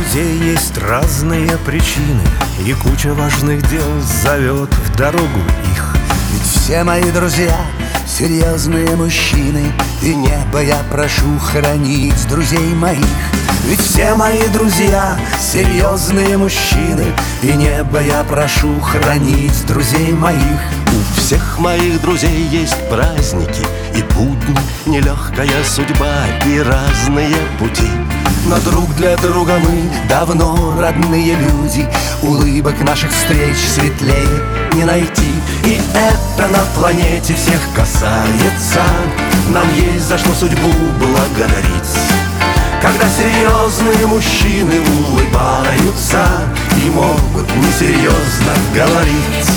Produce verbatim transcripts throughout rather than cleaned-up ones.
друзей есть разные причины, и куча важных дел зовет в дорогу их. Ведь все мои друзья серьезные мужчины, и небо я прошу хранить друзей моих. Ведь все мои друзья серьезные мужчины, и небо я прошу хранить друзей моих. У всех моих друзей есть праздники и будни, нелегкая судьба и разные пути. Но друг для друга мы давно родные люди, улыбок наших встреч светлее не найти. И это на планете всех касается, нам есть за что судьбу благодарить. Когда серьезные мужчины улыбаются и могут несерьезно говорить.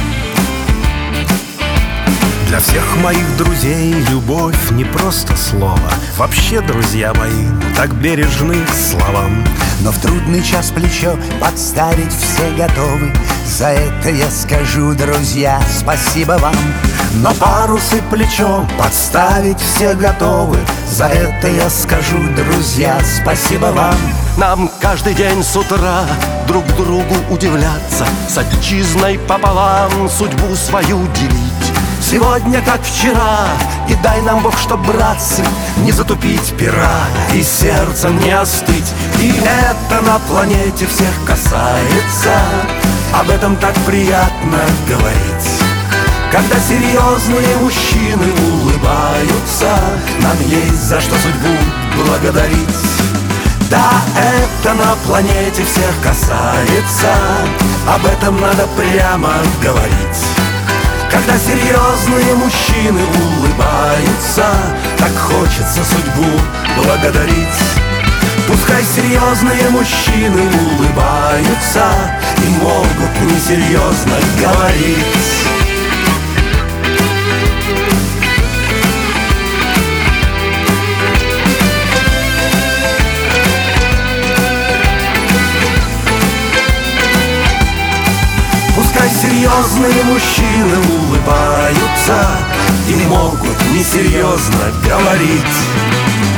Для всех моих друзей любовь не просто слово. Вообще, друзья мои, так бережны к словам. Но в трудный час плечо подставить все готовы. За это я скажу, друзья, спасибо вам. Но парусы плечом подставить все готовы. За это я скажу, друзья, спасибо вам. Нам каждый день с утра друг другу удивляться, с отчизной пополам судьбу свою делить. Сегодня, как вчера, и дай нам Бог, чтоб, братцы, не затупить пера и сердцем не остыть. И это на планете всех касается, об этом так приятно говорить. Когда серьезные мужчины улыбаются, нам есть за что судьбу благодарить. Да, это на планете всех касается, об этом надо прямо говорить. Когда серьезные мужчины улыбаются, так хочется судьбу благодарить. Пускай серьезные мужчины улыбаются и могут несерьезно говорить. Пускай серьезные мужчины улыбаются и могут несерьезно говорить.